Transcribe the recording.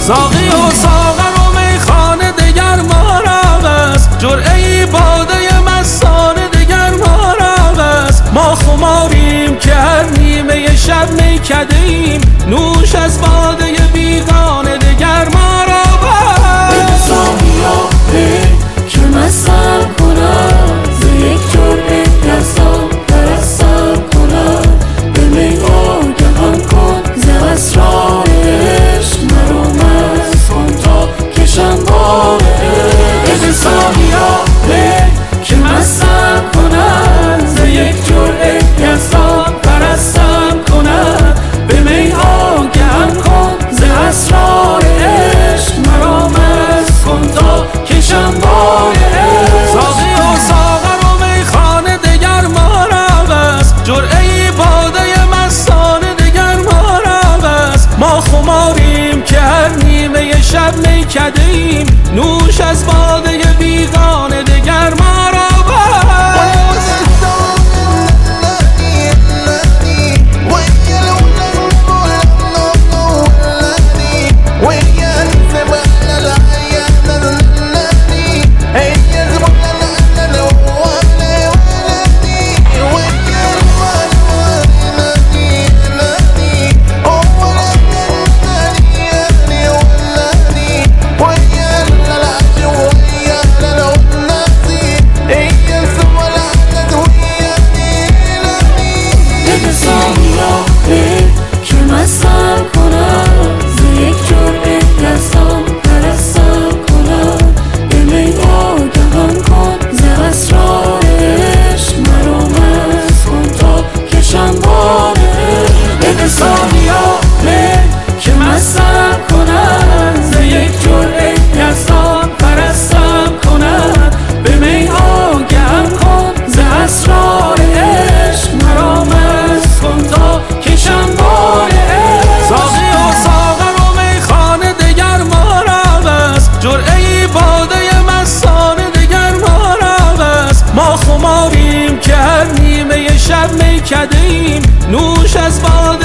ساقی و ساغر و میخانه دگر ما را بس، جرعه‌ای باده مستانه دگر ما را بس. ما خماریم که هر نیمه شب میکده ایم، نوش از باده بیگانه دگر ما را بس. به ساقیا که مستم کند، ز یک جرعه یزدان پرستم کند. به می آگهم کن ز اسرار عشق، مرا مست کن تا کشم بار عشق. به ساقیا که مستم کند، ز یک جرعه یزدان پرستم کند. به می آگهم کن ز اسرار عشق، مرا مست کن تا کشم بار عشق. ساقی و ساغر و میخانه دگر ما را بس، جرعه‌ای باده مستانه دگر ما را بس. ما خماریم که هر نیمه شب میکده ایم، نوش از باده بیگانه دگر ما را بس. ما خماریم که هر نیمه شب میکده ایم، نوش از باده